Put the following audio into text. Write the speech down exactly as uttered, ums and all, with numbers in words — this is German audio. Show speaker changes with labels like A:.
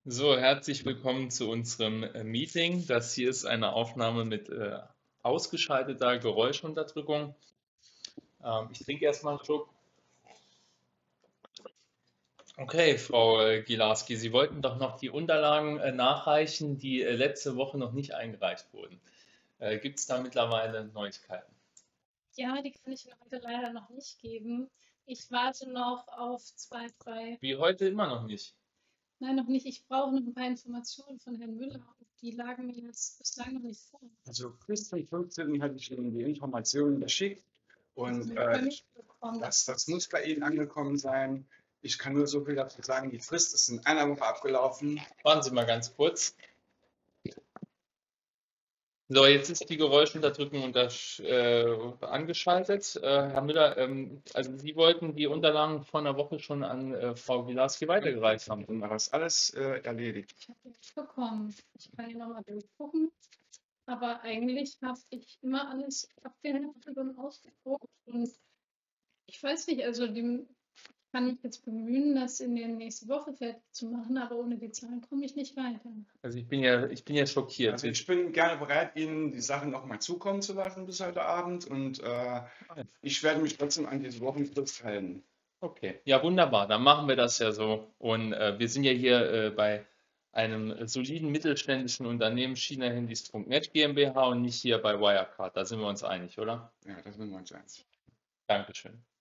A: So, herzlich willkommen zu unserem äh, Meeting. Das hier ist eine Aufnahme mit äh, ausgeschalteter Geräuschunterdrückung. Ähm, ich trinke erstmal einen Schluck. Okay, Frau äh, Gilarski, Sie wollten doch noch die Unterlagen äh, nachreichen, die äh, letzte Woche noch nicht eingereicht wurden. Äh, gibt es da mittlerweile Neuigkeiten?
B: Ja, die kann ich Ihnen heute leider noch nicht geben. Ich warte noch auf zwei, drei.
A: Wie heute immer noch nicht.
B: Nein, noch nicht. Ich brauche noch ein paar Informationen von Herrn Müller und die lagen mir jetzt bislang noch nicht vor.
C: Also bis zum fünfzehnten hatte ich Ihnen die Informationen geschickt
B: Also
C: und
B: Sie
C: äh,
B: können
C: ich,
B: nicht bekommen.
C: das, das muss bei Ihnen angekommen sein. Ich kann nur so viel dazu sagen, die Frist ist in einer Woche abgelaufen.
A: Warten Sie mal ganz kurz. So, jetzt ist die Geräuschunterdrückung unter, äh, angeschaltet. Äh, Herr Müller, ähm, also Sie wollten die Unterlagen vor einer Woche schon an äh, Frau Gilarski weitergereicht haben.
C: Und war das alles äh, erledigt.
B: Ich habe die nicht bekommen. Ich kann hier nochmal durchgucken. Aber eigentlich habe ich immer alles abgeheftet und ausgedruckt. Und ich weiß nicht, also die kann ich jetzt bemühen, das in der nächsten Woche fertig zu machen, aber ohne die Zahlen komme ich nicht weiter.
A: Also ich bin ja, ich bin ja schockiert.
C: Also ich bin gerne bereit, Ihnen die Sachen nochmal zukommen zu lassen bis heute Abend und äh, ich werde mich trotzdem an diese Wochenfrist halten.
A: Okay, ja wunderbar, dann machen wir das ja so. Und äh, wir sind ja hier äh, bei einem soliden mittelständischen Unternehmen chinahandys.net GmbH und nicht hier bei Wirecard. Da sind wir uns einig, oder?
C: Ja, das sind wir uns eins.
A: Dankeschön.